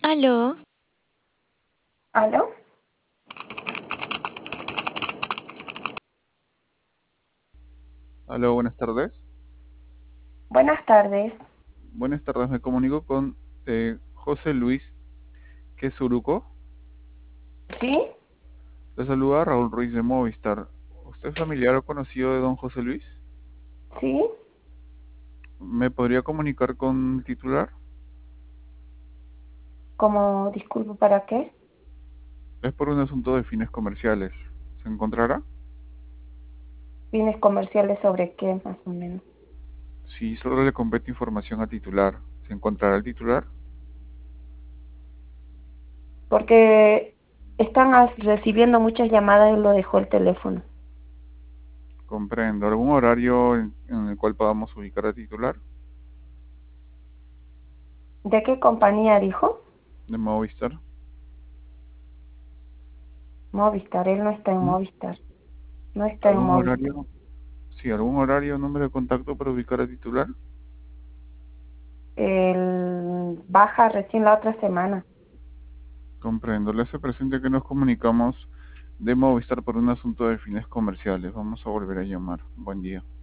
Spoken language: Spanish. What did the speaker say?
Aló, ¿Aló? Aló, buenas tardes. Buenas tardes. Buenas tardes, me comunico con José Luis Quesuruco. ¿Sí? Le saluda Raúl Ruiz de Movistar. ¿Usted es familiar o conocido de don José Luis? ¿Sí? ¿Me podría comunicar con el titular? Como, disculpo, ¿para qué? Es por un asunto de fines comerciales. ¿Se encontrará? ¿Fines comerciales sobre qué, más o menos? Si solo le compete información al titular, ¿se encontrará el titular? Porque están recibiendo muchas llamadas y lo dejó el teléfono. Comprendo. ¿Algún horario en el cual podamos ubicar al titular ¿De qué compañía dijo? de Movistar? Movistar, él no está en ¿Mm? Movistar. No está en ¿Algún Movistar. horario? Sí, algún horario, número de contacto para ubicar al titular. Él baja recién la otra semana. Comprendo. Le hace presente que nos comunicamos de Movistar por un asunto de fines comerciales. Vamos a volver a llamar. Buen día.